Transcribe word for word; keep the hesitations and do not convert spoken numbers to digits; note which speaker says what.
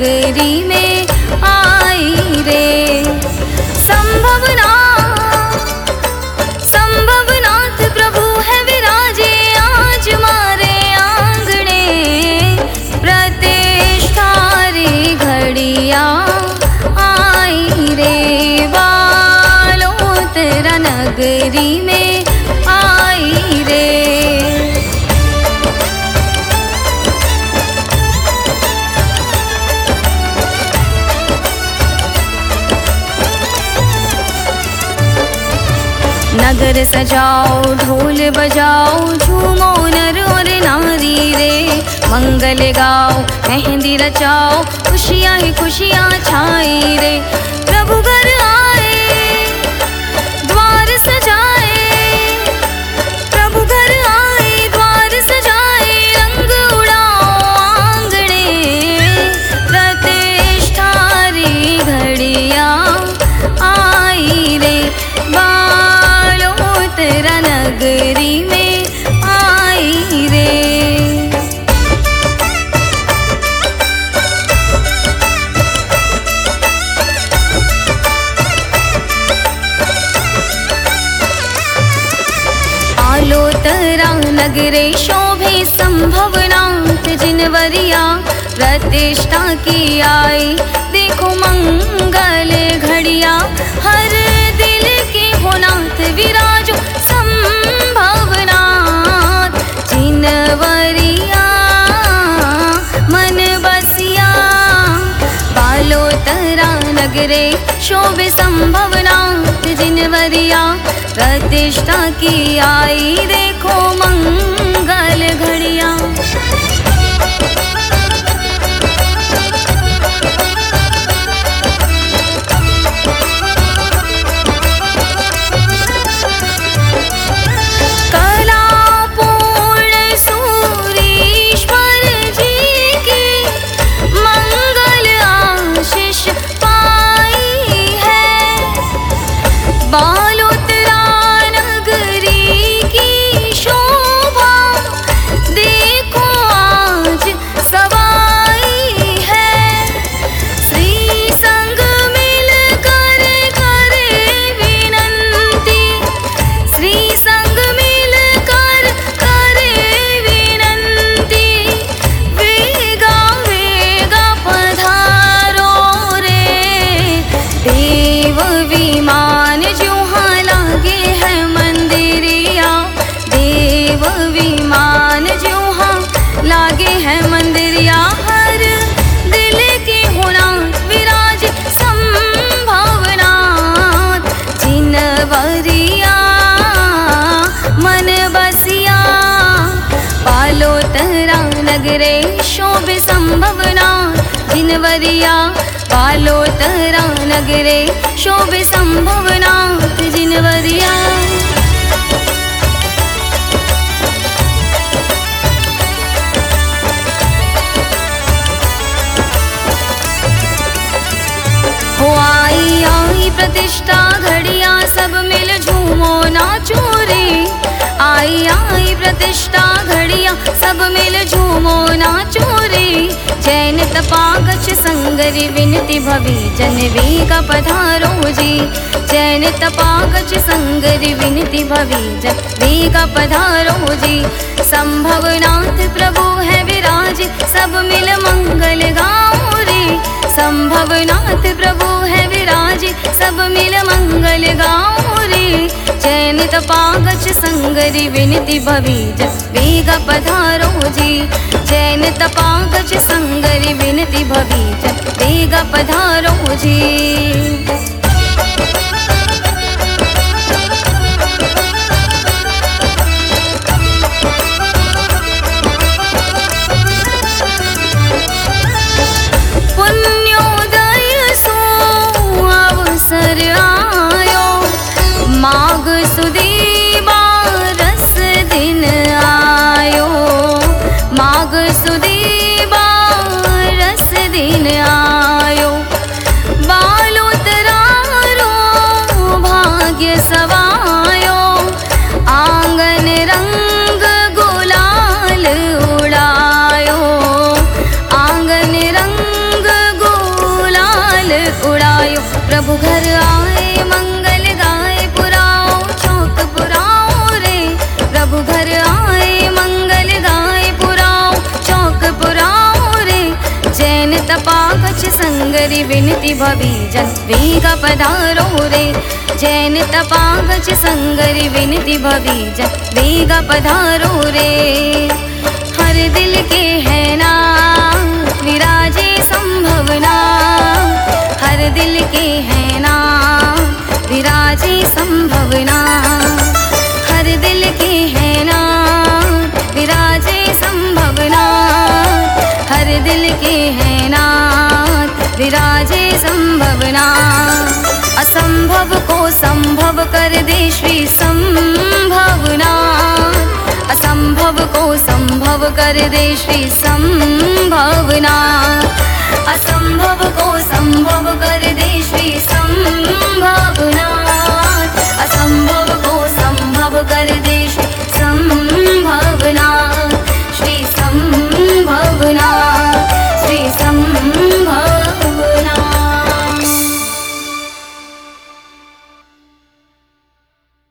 Speaker 1: नगरी में आई रे। संभवना संभवनाथ प्रभु है विराजे आज मारे आंगणे। प्रतिष्ठा रे घड़िया आई रे। बालोतरा नगरी में आई रे। नगर सजाओ ढोल बजाओ झूमो नर और नारी रे। मंगल गाओ मेहंदी रचाओ खुशियाँ ही खुशियाँ छाई रे। प्रभु घर आए द्वार सजाए। प्रभु घर आए द्वार सजाए रंग उड़ाओ आंगणे। प्रतिष्ठा रे घड़िया आई रे। तेरा नगरी में आई रे। आलोतरा नगरे शोभे संभवनाथ जिनवरिया। प्रतिष्ठा की आई देखो मंगल घड़िया। हर दिल के हो नाथ विराजो संभवनाथ जिनवरिया मन बसिया। बालोतरा नगरे शोभे संभवनाथ जिनवरिया। प्रतिष्ठा की आई देखो मंगल घड़िया। लागे है मंदिरिया। हर दिल के होना विराज संभवनाथ जिनवरिया मन बसिया। बालोतरा नगरे शोभे संभवनाथ जिनवरिया। बालोतरा नगरे शोभे संभवनाथ जिनवरिया। हो आई आई प्रतिष्ठा घड़िया सब मिल झूमो नाचो रे। आई आई प्रतिष्ठा घड़िया सब मिल झूमो नाचो रे। जैन तपागच संगरी विनती भवी जनवी का पधारो जी। जैन तपागच संगरी विनती भवी जनवी का पधारो जी। संभवनाथ प्रभु है विराज सब मिल मंगल गाओ रे। संभवनाथ प्रभु है विराज सब मिल मंगल गाओ रे। जैन तपागच संगरी विनती भवी जनवी का पधारो जी। जैन तपागच संगरी विनती भवी जनवी का पधारो जी। माघ सुदी बारस दिन आयो। माघ सुदी बारस दिन आयो। बालोतरा रो भाग्य सवायो। आंगन रंग गुलाल उड़ायो। आंगन रंग तपाकच संगरी विनती भवीजन वेग पधारो रे। जैन तपाकच संगरी विनती भवीजन वेग पधारो रे। हर दिल के है ना विराजे संभवना, हर दिल के है ना विराजे संभवना, हर दिल के है ना विराजे संभवना, हर दिल के है ना विराजे संभवना। असंभव को संभव कर दे श्री संभवना, असंभव को संभव कर दे श्री संभवना, असंभव